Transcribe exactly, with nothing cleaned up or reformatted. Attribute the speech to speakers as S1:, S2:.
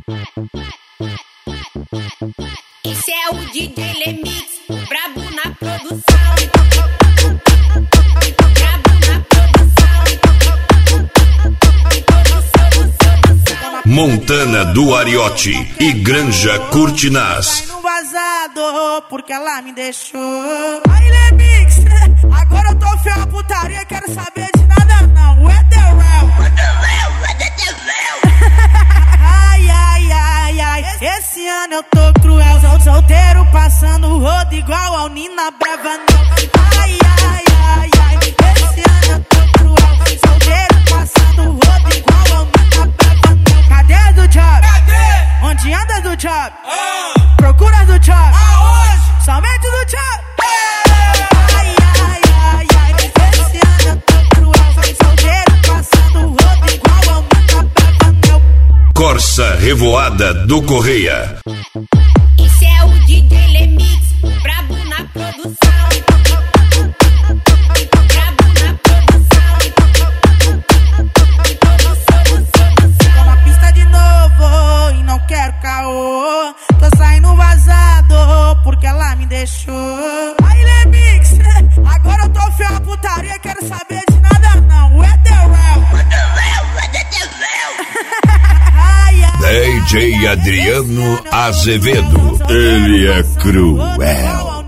S1: Esse é o D J Lemix, brabo na produção. Brabo na produção.
S2: Montana do Ariote e Granja Curtinaz.
S3: No vazado, porque ela me deixou. Aí Lemix, agora eu tô feio a putaria, quero saber de nada não. What the real? What the real? What the real? Ai, ai, ai, ai, esse ano eu tô cruel. Sou solteiro passando o rodo igual ao Nina Brava não. Ai, ai, ai, ai, esse ano eu tô cruel. Solteiro passando o rodo igual ao Nina Brava não. Cadê do job? Cadê? Onde anda do job? Ah. Procura do job? Aonde? Somente do job? Ai, ai, ai, ai, esse ano eu tô cruel. Solteiro passando o rodo igual ao Nina Brava não.
S2: Corsa Revoada do Correia.
S1: Esse é o D J Lemix, brabo na produção. Brabo na produção.
S3: Tô na pista de novo e não quero caô. Tô saindo vazado porque ela me deixou. Aí Lemix, agora eu tô feio a putaria, quero saber de nada não. What the real? What the real? What the real?
S2: D J Adriano Azevedo, ele é cruel.